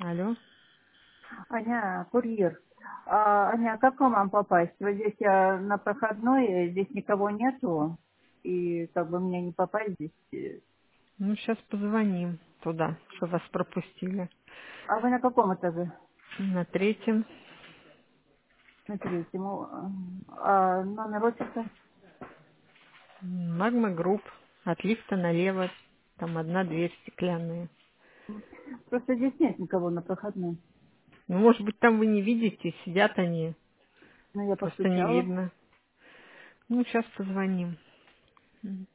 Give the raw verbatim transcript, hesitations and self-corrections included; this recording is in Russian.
Алло. Аня, курьер. А, Аня, а как к вам попасть? Вот здесь я на проходной, здесь никого нету, и как бы мне не попасть здесь. э. Ну, сейчас позвоним туда, что вас пропустили. А вы на каком этаже? На третьем. На третьем. О, А номер офиса? Магма групп. От лифта налево. Там одна дверь стеклянная. Просто здесь нет никого на проходной. Ну, может быть, там вы не видите, сидят они. Но я Просто не постучала. видно. Ну, сейчас позвоним.